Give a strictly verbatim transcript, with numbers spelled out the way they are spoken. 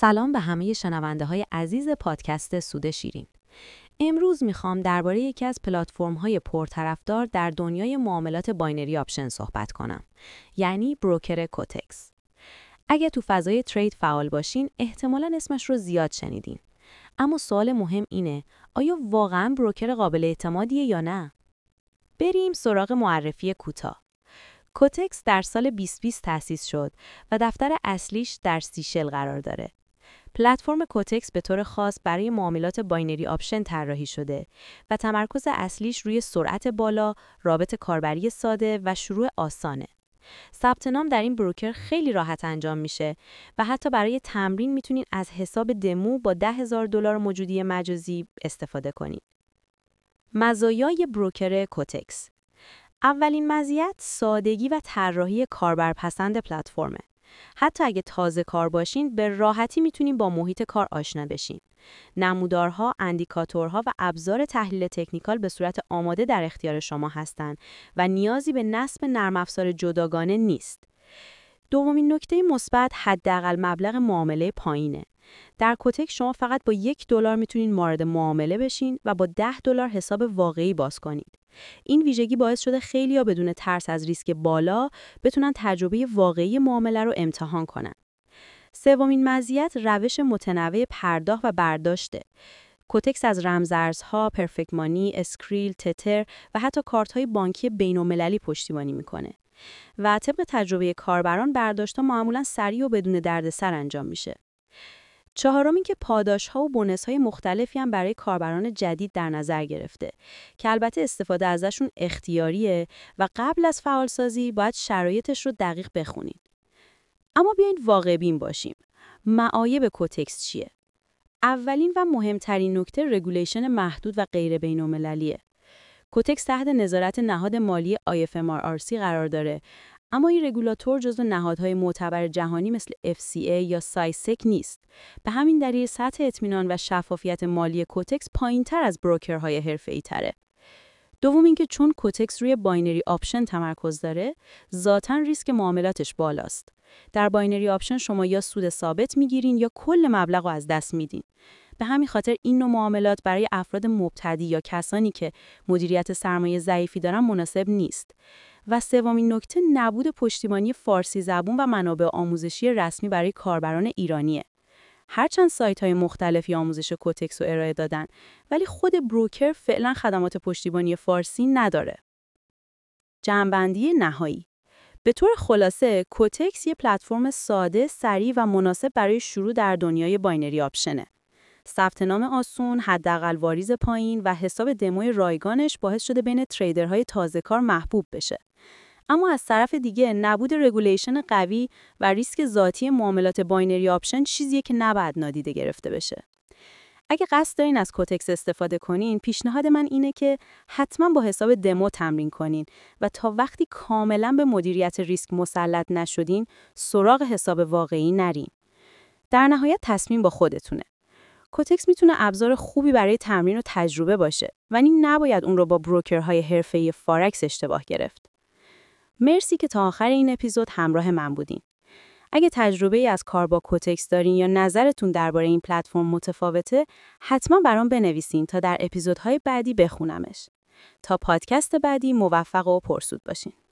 سلام به همه شنونده های عزیز پادکست سود شیرین. امروز میخوام درباره یکی از پلتفرم های پرطرفدار در دنیای معاملات باینری آپشن صحبت کنم، یعنی بروکر کوتکس. اگه تو فضای ترید فعال باشین، احتمالاً اسمش رو زیاد شنیدین. اما سوال مهم اینه، آیا واقعاً بروکر قابل اعتمادیه یا نه؟ بریم سراغ معرفی کوتاه. کوتکس در سال بیست بیست تأسیس شد و دفتر اصلیش در سیشل قرار داره. پلتفرم کوتکس به طور خاص برای معاملات باینری آپشن طراحی شده و تمرکز اصلیش روی سرعت بالا، رابط کاربری ساده و شروع آسانه. ثبت نام در این بروکر خیلی راحت انجام میشه و حتی برای تمرین میتونین از حساب دمو با ده هزار دلار موجودی مجازی استفاده کنین. مزایای بروکر کوتکس: اولین مزیت سادگی و طراحی کاربرپسند پلتفرمه. حتی اگه تازه کار باشین، به راحتی میتونین با محیط کار آشنا بشین. نمودارها، اندیکاتورها و ابزار تحلیل تکنیکال به صورت آماده در اختیار شما هستن و نیازی به نصب نرم افزار جداگانه نیست. دومین نکته مثبت حداقل مبلغ معامله پایینه. در کوتک شما فقط با یک دلار میتونین وارد معامله بشین و با ده دلار حساب واقعی باز کنید. این ویژگی باعث شده خیلیا بدون ترس از ریسک بالا بتونن تجربه واقعی معامله رو امتحان کنن. سومین مزیت روش متنوع پرداخت و برداشته. کوتکس از رمزارزها، پرفکت مانی، اسکریل، تتر و حتی کارت‌های بانکی بین‌المللی پشتیبانی میکنه. و طبق تجربه کاربران برداشت‌ها معمولاً سریع و بدون دردسر انجام میشه. چهارم این که پاداش‌ها و بونس‌های مختلفی هم برای کاربران جدید در نظر گرفته که البته استفاده ازشون اختیاریه و قبل از فعالسازی باید شرایطش رو دقیق بخونین. اما بیاین واقع بین باشیم. معایب کوتکس چیه؟ اولین و مهمترین نکته رگولیشن محدود و غیر بین‌المللیه. کوتکس تحت نظارت نهاد مالی آی اف ام آر آر سی قرار داره، اما این رگولاتور جزو نهادهای معتبر جهانی مثل اف سی ای یا سایسک نیست. به همین دلیل سطح اطمینان و شفافیت مالی کوتکس پایین‌تر از بروکرهای حرفه‌ای تره. دوم اینکه چون کوتکس روی باینری آپشن تمرکز داره، ذاتاً ریسک معاملاتش بالاست. در باینری آپشن شما یا سود ثابت میگیرین یا کل مبلغ رو از دست میدین. به همین خاطر این نوع معاملات برای افراد مبتدی یا کسانی که مدیریت سرمایه ضعیفی دارن مناسب نیست. و سومین نکته نبود پشتیبانی فارسی زبان و منابع آموزشی رسمی برای کاربران ایرانیه. هرچند سایت‌های مختلفی آموزش کوتکس رو ارائه دادن، ولی خود بروکر فعلا خدمات پشتیبانی فارسی نداره. جمع‌بندی نهایی: به طور خلاصه، کوتکس یه پلتفرم ساده، سریع و مناسب برای شروع در دنیای باینری آپشنه. ثبت نام آسون، حداقل واریز پایین و حساب دموی رایگانش باعث شده بین تریدرهای تازه کار محبوب بشه. اما از طرف دیگه نبود رگولیشن قوی و ریسک ذاتی معاملات باینری آپشن چیزیه که نباید نادیده گرفته بشه. اگه قصد دارین از کوتکس استفاده کنین، پیشنهاد من اینه که حتما با حساب دمو تمرین کنین و تا وقتی کاملا به مدیریت ریسک مسلط نشدین، سراغ حساب واقعی نرین. در نهایت تصمیم با خودتونه. کوتکس میتونه ابزار خوبی برای تمرین و تجربه باشه، ولی نباید اون رو با بروکرهای حرفه‌ای فارکس اشتباه گرفت. مرسی که تا آخر این اپیزود همراه من بودین. اگه تجربه‌ای از کار با کوتکس دارین یا نظرتون درباره این پلتفرم متفاوته، حتما برام بنویسین تا در اپیزودهای بعدی بخونمش. تا پادکست بعدی موفق و پرسود باشین.